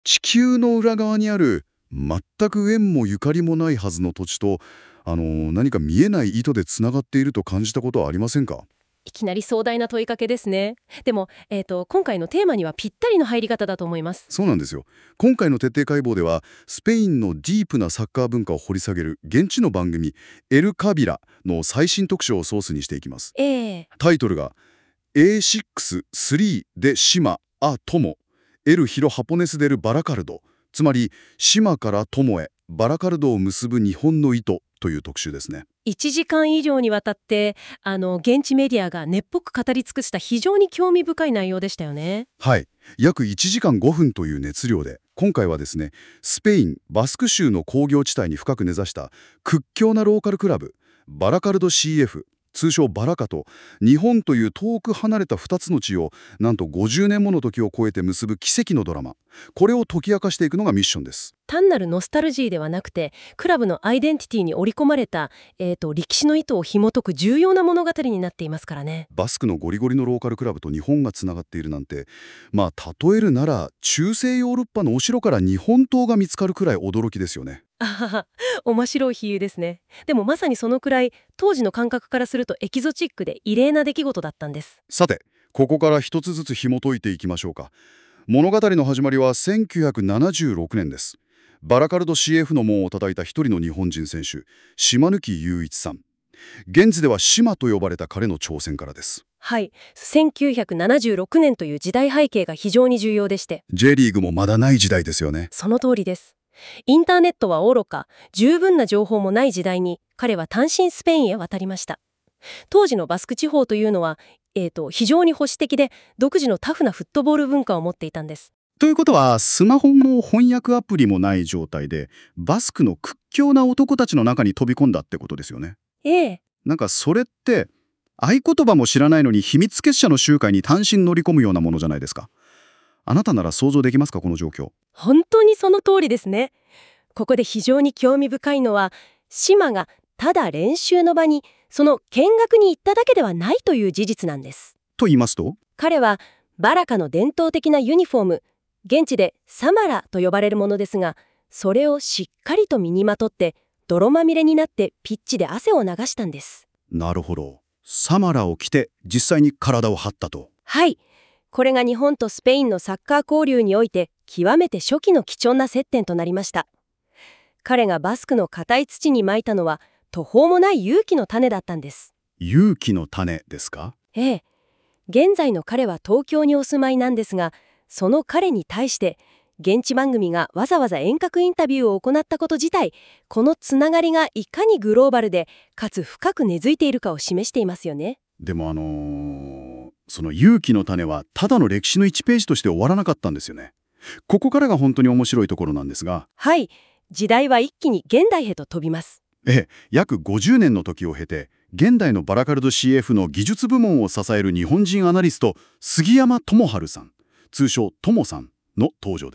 地球の裏側にある全く縁もゆかりもないはずの土地と、何か見えない糸でつながっていると感じたことはありませんか？ いきなり壮大な問いかけですね。でも、今回のテーマにはぴったりの入り方だと思います。 そうなんですよ。今回の徹底解剖では、スペインのディープなサッカー文化を掘り下げる現地の番組エル・カビラの最新特集をソースにしていきます。 ええ。 タイトルが A6-3 で島、ア・トモ、エル・ヒロ・ハポネス・デル・バラカルド、つまり島からトモへバラカルドを結ぶ日本の糸という特集ですね。 1時間以上にわたって現地メディアが熱っぽく語り尽くした非常に興味深い内容でしたよね。 はい。約1時間5分という熱量で、今回はですね、スペイン・バスク州の工業地帯に深く根ざした屈強なローカルクラブ、バラカルド CF、通称バラカと、日本という遠く離れた2つの地を、なんと50年もの時を超えて結ぶ奇跡のドラマ。これを解き明かしていくのがミッションです。 単なるノスタルジーではなくて、クラブのアイデンティティに織り込まれた、歴史の意図を紐解く重要な物語になっていますからね。 バスクのゴリゴリのローカルクラブと日本がつながっているなんて、まあ例えるなら中世ヨーロッパのお城から日本刀が見つかるくらい驚きですよね。 あはは、面白い比喩ですね。でもまさにそのくらい、当時の感覚からするとエキゾチックで異例な出来事だったんです。 さて、ここから一つずつ紐解いていきましょうか。物語の始まりは1976年です。バラカルド CF の門を叩いた一人の日本人選手、島貫雄一さん。現地では島と呼ばれた彼の挑戦からです。 はい。1976年という時代背景が非常に重要でして。 J リーグもまだない時代ですよね。 その通りです。インターネットはおろか、十分な情報もない時代に、彼は単身スペインへ渡りました。当時のバスク地方というのは、非常に保守的で、独自のタフなフットボール文化を持っていたんです。 ということは、スマホも翻訳アプリもない状態で、バスクの屈強な男たちの中に飛び込んだってことですよね。 ええ。 なんかそれって、合言葉も知らないのに秘密結社の集会に単身乗り込むようなものじゃないですか。あなたなら想像できますか、この状況。 本当にその通りですね。ここで非常に興味深いのは、島がただ練習の場に、その見学に行っただけではないという事実なんです。 と言いますと？ 彼はバラカの伝統的なユニフォーム、現地でサマラと呼ばれるものですが、それをしっかりと身にまとって泥まみれになってピッチで汗を流したんです。 なるほど。サマラを着て実際に体を張ったと。 はい。これが日本とスペインのサッカー交流において極めて初期の貴重な接点となりました。彼がバスクの硬い土にまいたのは途方もない勇気の種だったんです。 勇気の種ですか？ ええ。現在の彼は東京にお住まいなんですが、その彼に対して現地番組がわざわざ遠隔インタビューを行ったこと自体、このつながりがいかにグローバルでかつ深く根付いているかを示していますよね。 でもその勇気の種はただの歴史の1ページとして終わらなかったんですよね。ここからが本当に面白いところなんですが、 はい。時代は一気に現代へと飛びます。 約50年の時を経て、現代のバラカルド CF の技術部門を支える日本人アナリスト、杉山智春さん、通称ともさんの登場です。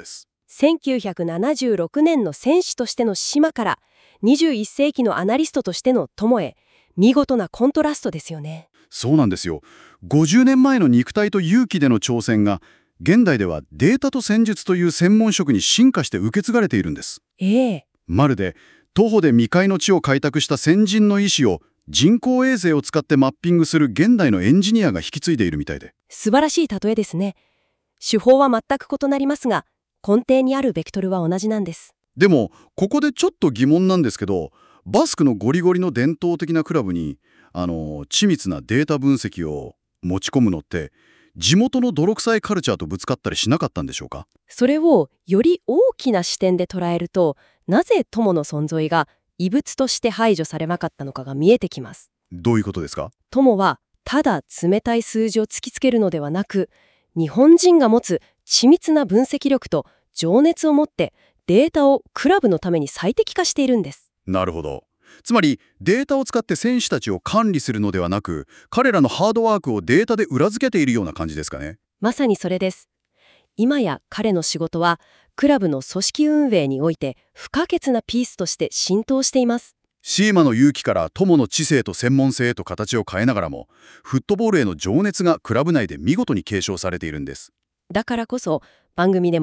1976年の選手としての島から21世紀のアナリストとしての友へ、見事なコントラストですよね。 そうなんですよ。50年前の肉体と勇気での挑戦が、現代ではデータと戦術という専門職に進化して受け継がれているんです。まるで徒歩で未開の地を開拓した先人の意思を人工衛星を使ってマッピングする現代のエンジニアが引き継いでいるみたいで。 素晴らしい例えですね。手法は全く異なりますが、根底にあるベクトルは同じなんです。 でも、ここでちょっと疑問なんですけど、バスクのゴリゴリの伝統的なクラブに、緻密なデータ分析を持ち込むのって、地元の泥臭いカルチャーとぶつかったりしなかったんでしょうか？ それをより大きな視点で捉えると、なぜ友の存在が異物として排除されなかったのかが見えてきます。 どういうことですか？ 友はただ冷たい数字を突きつけるのではなく、日本人が持つ緻密な分析力と情熱を持ってデータをクラブのために最適化しているんです。 なるほど。つまり、データを使って選手たちを管理するのではなく、彼らのハードワークをデータで裏付けているような感じですかね。 まさにそれです。今や彼の仕事は、クラブの組織運営において不可欠なピースとして浸透しています。 シーマの勇気から友の知性と専門性へと形を変えながらも、フットボールへの情熱がクラブ内で見事に継承されているんです。 だからこそ、番組でも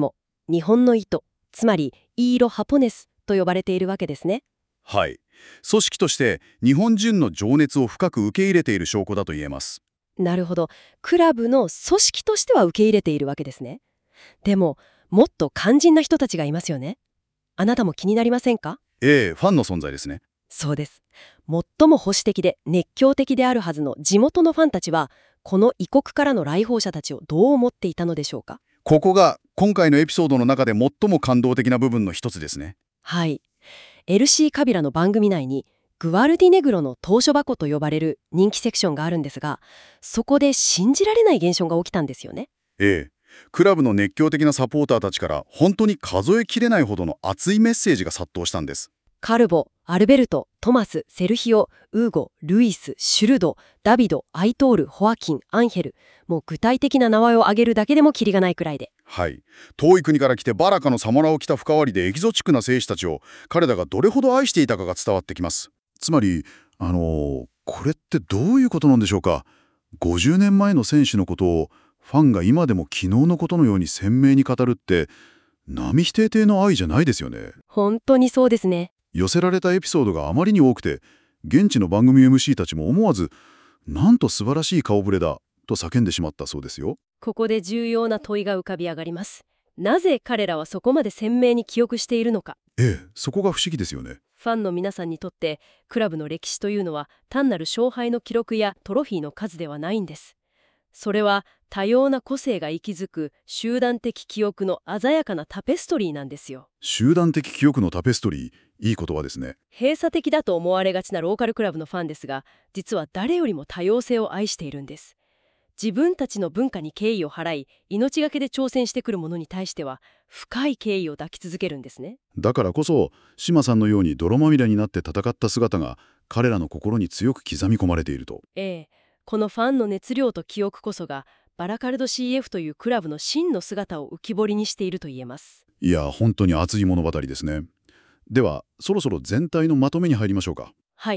日本の糸、つまりイーロ・ハポネスと呼ばれているわけですね。 はい。組織として日本人の情熱を深く受け入れている証拠だと言えます。 なるほど。クラブの組織としては受け入れているわけですね。でも、もっと肝心な人たちがいますよね。あなたも気になりませんか？ ええ、ファンの存在ですね。 そうです。最も保守的で熱狂的であるはずの地元のファンたちは、この異国からの来訪者たちをどう思っていたのでしょうか？ ここが今回のエピソードの中で最も感動的な部分の一つですね。 はい。LC カビラの番組内に、グワルディネグロの投書箱と呼ばれる人気セクションがあるんですが、そこで信じられない現象が起きたんですよね。 ええ。クラブの熱狂的なサポーターたちから本当に数えきれないほどの熱いメッセージが殺到したんです。 カルボ、アルベルト、トマス、セルヒオ、ウーゴ、ルイス、シュルド、ダビド、アイトール、ホアキン、アンヘル。もう具体的な名前を挙げるだけでもキリがないくらいで。 はい。遠い国から来てバラカのサモラを着た深割りでエキゾチックな兵士たちを彼らがどれほど愛していたかが伝わってきます。つまり、これってどういうことなんでしょうか。50年前の選手のことをファンが今でも昨日のことのように鮮明に語るって、並否定的な愛じゃないですよね。 本当にそうですね。 寄せられたエピソードがあまりに多くて、現地の番組 MC たちも思わず、なんと素晴らしい顔ぶれだと叫んでしまったそうですよ。 ここで重要な問いが浮かび上がります。なぜ彼らはそこまで鮮明に記憶しているのか。 ええ、そこが不思議ですよね。 ファンの皆さんにとってクラブの歴史というのは単なる勝敗の記録やトロフィーの数ではないんです。それは多様な個性が息づく集団的記憶の鮮やかなタペストリーなんですよ。 集団的記憶のタペストリー、いい言葉ですね。 閉鎖的だと思われがちなローカルクラブのファンですが、実は誰よりも多様性を愛しているんです。自分たちの文化に敬意を払い、命がけで挑戦してくる者に対しては深い敬意を抱き続けるんですね。 だからこそ、島さんのように泥まみれになって戦った姿が彼らの心に強く刻み込まれていると。 このファンの熱量と記憶こそがバラカルド CF というクラブの真の姿を浮き彫りにしていると言えます。 いや、本当に熱い物語ですね。では、そろそろ全体のまとめに入りましょうか。 はい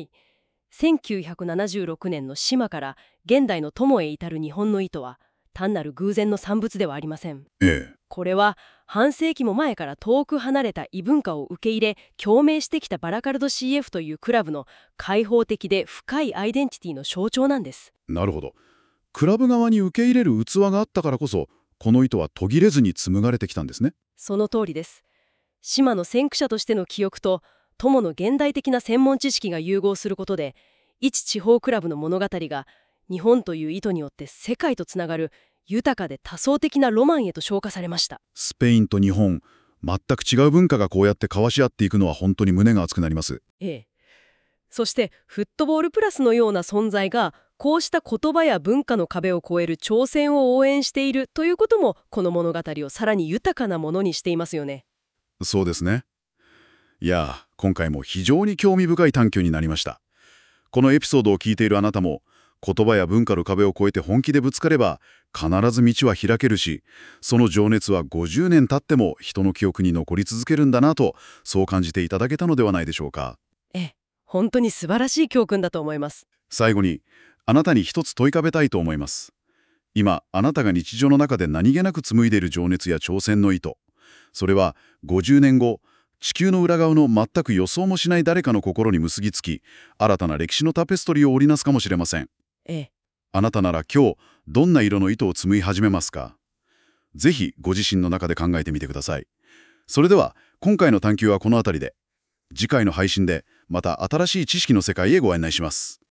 。1976年の島から現代の友へ至る日本の意図は単なる偶然の産物ではありません。これは半世紀も前から遠く離れた異文化を受け入れ共鳴してきたバラカルド CF というクラブの開放的で深いアイデンティティの象徴なんです。 なるほど。クラブ側に受け入れる器があったからこそ、この意図は途切れずに紡がれてきたんですね。 その通りです。島の先駆者としての記憶と友の現代的な専門知識が融合することで、一地方クラブの物語が日本という意図によって世界とつながる豊かで多層的なロマンへと昇華されました。 スペインと日本、全く違う文化がこうやって交わし合っていくのは本当に胸が熱くなります。 そしてフットボールプラスのような存在がこうした言葉や文化の壁を越える挑戦を応援しているということも、この物語をさらに豊かなものにしていますよね。 そうですね。いや、今回も非常に興味深い探求になりました。このエピソードを聞いているあなたも、言葉や文化の壁を越えて本気でぶつかれば必ず道は開けるし、その情熱は50年経っても人の記憶に残り続けるんだなと、そう感じていただけたのではないでしょうか。 本当に素晴らしい教訓だと思います。 最後にあなたに一つ問いかけたいと思います。今あなたが日常の中で何気なく紡いでいる情熱や挑戦の意図、それは50年後地球の裏側の全く予想もしない誰かの心に結びつき、新たな歴史のタペストリーを織りなすかもしれません。あなたなら今日どんな色の糸を紡い始めますか？ぜひご自身の中で考えてみてください。それでは今回の探求はこの辺りで。次回の配信でまた新しい知識の世界へご案内します。